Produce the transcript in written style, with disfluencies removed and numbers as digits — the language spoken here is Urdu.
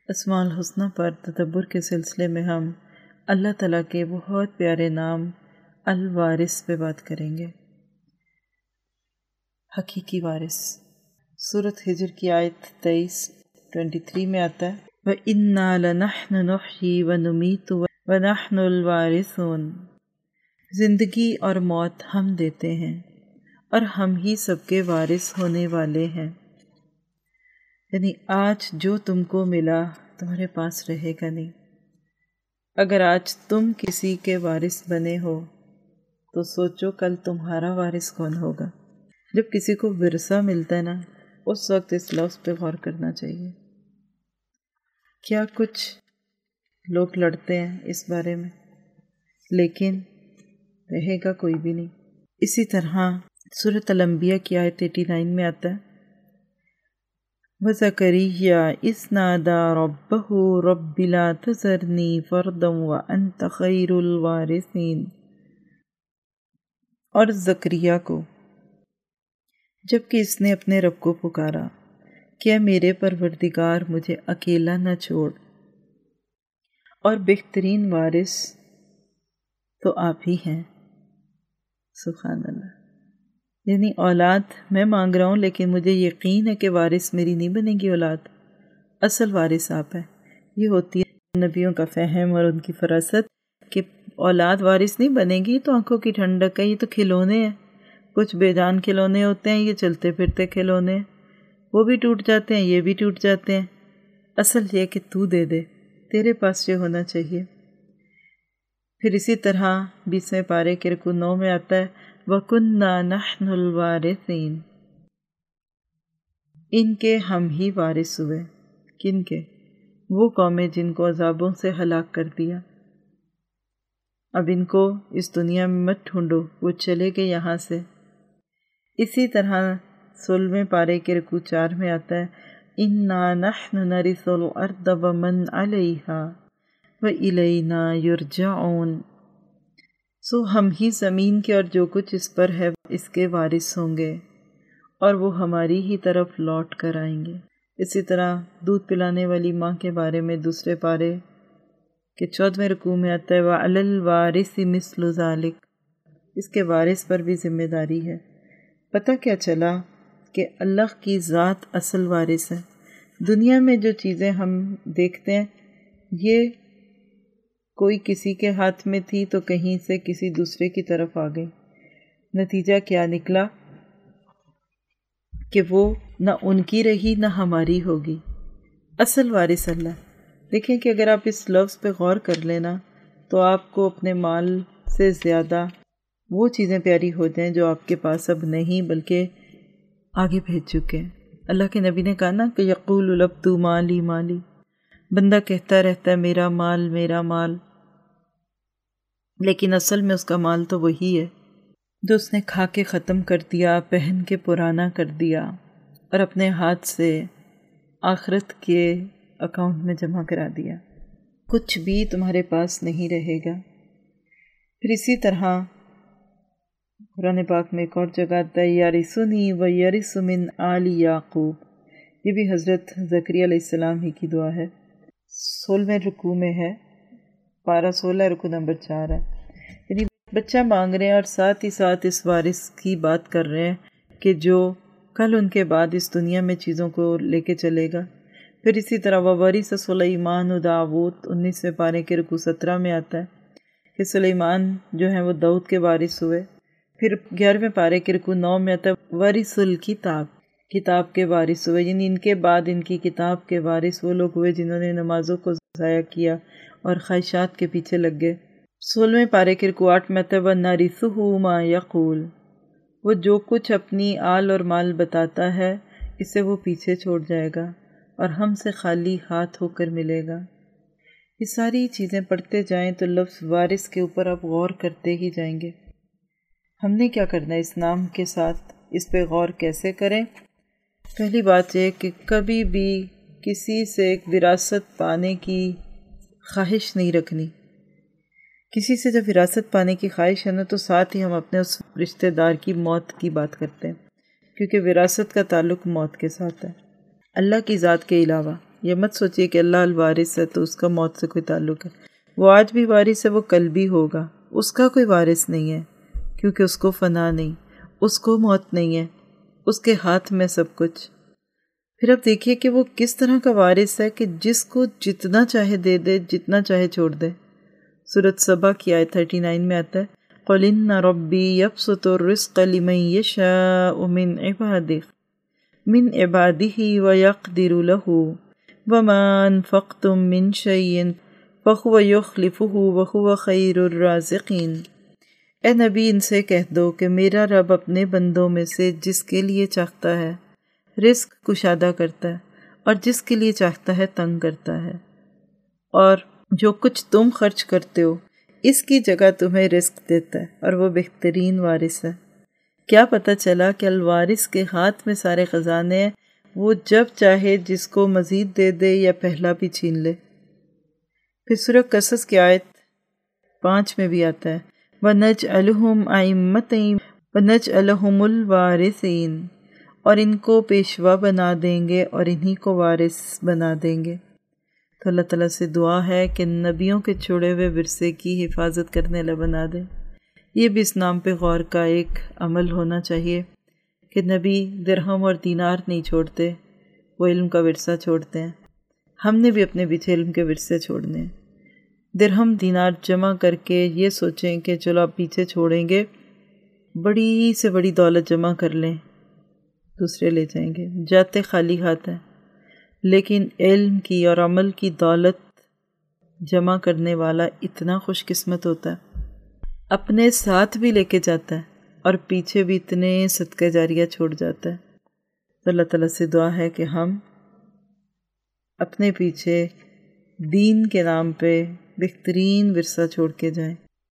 اسماء الحسنہ پر تدبر کے سلسلے میں ہم اللہ تعالیٰ کے بہت پیارے نام الوارث پہ بات کریں گے۔ حقیقی وارث سورۃ ہجر کی آیت 23 میں آتا ہے وَإِنَّا لَنَحْنُ نُحْيِي وَنُمِيتُ وَنَحْنُ الْوَارِثُونَ، زندگی اور موت ہم دیتے ہیں اور ہم ہی سب کے وارث ہونے والے ہیں۔ یعنی آج جو تم کو ملا تمہارے پاس رہے گا نہیں۔ اگر آج تم کسی کے وارث بنے ہو تو سوچو کل تمہارا وارث کون ہوگا۔ جب کسی کو ورثہ ملتا ہے نا، اس وقت اس لفظ پہ غور کرنا چاہیے۔ کیا کچھ لوگ لڑتے ہیں اس بارے میں، لیکن رہے گا کوئی بھی نہیں۔ اسی طرح سورۃ الانبیاء کی آیت 89 میں آتا ہے وَزَكَرِيَّا إِذْ نَادَىٰ رَبَّهُ رَبِّ لَا تَذَرْنِي فَرْدًا وَأَنْتَ خَيْرُ الْوَارِثِينَ، اور زکریا کو جب کہ اس نے اپنے رب کو پکارا کہ اے میرے پروردگار مجھے اکیلا نہ چھوڑ، اور بہترین وارث تو آپ ہی ہیں۔ سبحان اللہ۔ یعنی اولاد میں مانگ رہا ہوں، لیکن مجھے یقین ہے کہ وارث میری نہیں بنے گی اولاد، اصل وارث آپ ہیں۔ یہ ہوتی ہے نبیوں کا فہم اور ان کی فراست کہ اولاد وارث نہیں بنے گی تو آنکھوں کی ٹھنڈک ہے، یہ تو کھلونے ہیں، کچھ بے جان کھلونے ہوتے ہیں، یہ چلتے پھرتے کھلونے ہیں، وہ بھی ٹوٹ جاتے ہیں، یہ بھی ٹوٹ جاتے ہیں۔ اصل یہ کہ تو دے دے، تیرے پاس یہ ہونا چاہیے۔ پھر اسی طرح 20ویں پارے کے رکوع 9 میں آتا ہے وَكُنَّا نَحْنُ الْوَارِثِينَ، ان کے ہم ہی وارث ہوئے۔ کن کے؟ وہ قومیں جن کو عذابوں سے ہلاک کر دیا۔ اب ان کو اس دنیا میں مت ڈھونڈو، وہ چلے گئے یہاں سے۔ اسی طرح 16ویں پارے کے رکوع 4 میں آتا ہے إِنَّا نَحْنُ نَرِثُ الْأَرْضَ وَمَنْ عَلَيْهَا وَإِلَيْنَا يُرْجَعُونَ، سو ہم ہی زمین کے اور جو کچھ اس پر ہے اس کے وارث ہوں گے، اور وہ ہماری ہی طرف لوٹ کر آئیں گے۔ اسی طرح دودھ پلانے والی ماں کے بارے میں 2 پارے کے 14ویں رکوع میں آتا ہے وَعَلَى الْوَارِثِ مِثْلُ ذَلِكَ، اس کے وارث پر بھی ذمہ داری ہے۔ پتہ کیا چلا کہ اللہ کی ذات اصل وارث ہے۔ دنیا میں جو چیزیں ہم دیکھتے ہیں یہ کوئی کسی کے ہاتھ میں تھی تو کہیں سے کسی دوسرے کی طرف آ گئی، نتیجہ کیا نکلا کہ وہ نہ ان کی رہی نہ ہماری ہوگی۔ اصل وارث اللہ۔ دیکھیں کہ اگر آپ اس لفظ پہ غور کر لینا تو آپ کو اپنے مال سے زیادہ وہ چیزیں پیاری ہو جائیں جو آپ کے پاس اب نہیں بلکہ آگے بھیج چکے ہیں۔ اللہ کے نبی نے کہا نا کہ یقول العبد مالی مالی، بندہ کہتا رہتا ہے میرا مال میرا مال، لیکن اصل میں اس کا مال تو وہی ہے جو اس نے کھا کے ختم کر دیا، پہن کے پرانا کر دیا اور اپنے ہاتھ سے آخرت کے اکاؤنٹ میں جمع کرا دیا۔ کچھ بھی تمہارے پاس نہیں رہے گا۔ پھر اسی طرح قرآن پاک میں ایک اور جگہ آتا ہے یارثنی ویرث من آل یعقوب، یہ بھی حضرت زکریا علیہ السلام ہی کی دعا ہے۔ 16ویں رکوع میں ہے، پارہ 16 رکوع نمبر 4 ہے۔ یعنی بچہ مانگ رہے ہیں اور ساتھ ہی ساتھ اس وارث کی بات کر رہے ہیں کہ جو کل ان کے بعد اس دنیا میں چیزوں کو لے کے چلے گا۔ پھر اسی طرح وَوَرِثَ سُلَيْمَانُ دَاوُودَ 19ویں پارے کے رکوع 17 میں آتا ہے کہ سلیمان جو ہیں وہ داؤد کے وارث ہوئے۔ پھر 11ویں پارے کے رکوع 9 میں آتا ہے وَرِثُ الْکِتَاب، کتاب کے وارث ہوئے، یعنی ان کے بعد ان کی کتاب کے وارث وہ لوگ ہوئے جنہوں نے نمازوں کو ضائع کیا اور خواہشات کے پیچھے لگ گئے۔ 16ویں پارے کے رکوع 8 میں آتا ہے وَنَرِثُهُ مَا يَقُولُ، وہ جو کچھ اپنی آل اور مال بتاتا ہے اسے وہ پیچھے چھوڑ جائے گا اور ہم سے خالی ہاتھ ہو کر ملے گا۔ یہ ساری چیزیں پڑھتے جائیں تو لفظ وارث کے اوپر آپ غور کرتے ہی جائیں گے۔ ہم نے کیا کرنا ہے اس نام کے ساتھ، اس پہ غور کیسے کریں؟ پہلی بات یہ کہ کبھی بھی کسی سے ایک وراثت پانے کی خواہش نہیں رکھنی۔ کسی سے جب وراثت پانے کی خواہش ہے نا تو ساتھ ہی ہم اپنے اس رشتہ دار کی موت کی بات کرتے ہیں، کیونکہ وراثت کا تعلق موت کے ساتھ ہے۔ اللہ کی ذات کے علاوہ یہ مت سوچیے کہ اللہ الوارث ہے تو اس کا موت سے کوئی تعلق ہے۔ وہ آج بھی وارث ہے، وہ کل بھی ہوگا، اس کا کوئی وارث نہیں ہے، کیونکہ اس کو فنا نہیں، اس کو موت نہیں ہے، اس کے ہاتھ میں سب کچھ۔ پھر اب دیکھیے کہ وہ کس طرح کا وارث ہے کہ جس کو جتنا چاہے دے دے، جتنا چاہے چھوڑ دے۔ سورۃ سبا کی آیت 39 میں آتا ہے قُلْ إِنَّ رَبِّي يَبْسُطُ الرِّزْقَ لِمَن يَشَاءُ مِنْ عِبَادِهِ وَيَقْدِرُ لَهُ وَمَا أَنفَقْتُم مِّن شَيْءٍ فَهُوَ يُخْلِفُهُ وَهُوَ خَيْرُ الرَّازِقِينَ۔ اے نبی ان سے کہہ دو کہ میرا رب اپنے بندوں میں سے جس کے لیے چاہتا ہے رزق کشادہ کرتا ہے، اور جس کے لیے چاہتا ہے تنگ کرتا ہے، اور جو کچھ تم خرچ کرتے ہو اس کی جگہ تمہیں رزق دیتا ہے، اور وہ بہترین وارث ہے۔ کیا پتہ چلا کہ الوارث کے ہاتھ میں سارے خزانے ہیں، وہ جب چاہے جس کو مزید دے دے یا پہلا بھی چھین لے۔ پھر سورہ قصص کی آیت 5 میں بھی آتا ہے وَنَجْعَلُهُمْ أَئِمَّةً وَنَجْعَلُهُمُ الْوَارِثِينَ، اور ان کو پیشوا بنا دیں گے اور انہی کو وارث بنا دیں گے۔ تو اللہ تعالیٰ سے دعا ہے کہ نبیوں کے چھوڑے ہوئے ورثے کی حفاظت کرنے والا بنا دے۔ یہ بھی اس نام پہ غور کا ایک عمل ہونا چاہیے کہ نبی درہم اور دینار نہیں چھوڑتے، وہ علم کا ورثہ چھوڑتے ہیں۔ ہم نے بھی اپنے پیچھے علم کے ورثے چھوڑنے ہیں۔ درہم دینار جمع کر کے یہ سوچیں کہ چلو آپ پیچھے چھوڑیں گے، بڑی سے بڑی دولت جمع کر لیں، دوسرے لے جائیں گے، جاتے خالی ہاتھ ہیں۔ لیکن علم کی اور عمل کی دولت جمع کرنے والا اتنا خوش قسمت ہوتا ہے، اپنے ساتھ بھی لے کے جاتا ہے اور پیچھے بھی اتنے صدقہ جاریہ چھوڑ جاتا ہے۔ تو اللہ تعالیٰ سے دعا ہے کہ ہم اپنے پیچھے دین کے نام پہ بہترین ورثہ چھوڑ کے جائیں۔